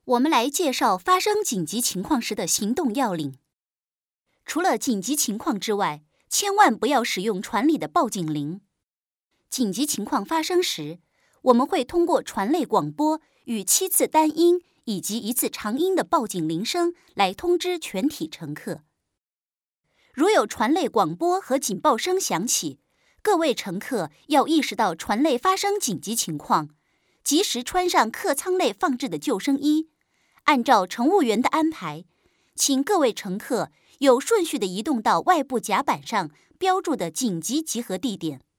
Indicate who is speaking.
Speaker 1: 我们来介绍发生紧急情况时的行动要领。除了紧急情况之外，千万不要使用船里的报警铃。紧急情况发生时，我们会通过船内广播与7次单音以及1次长音的报警铃声来通知全体乘客。如有船内广播和警报声响起，各位乘客要意识到船内发生紧急情况，及时穿上客舱内放置的救生衣，按照乘务员的安排，请各位乘客有顺序地移动到外部甲板上标注的紧急集合地点。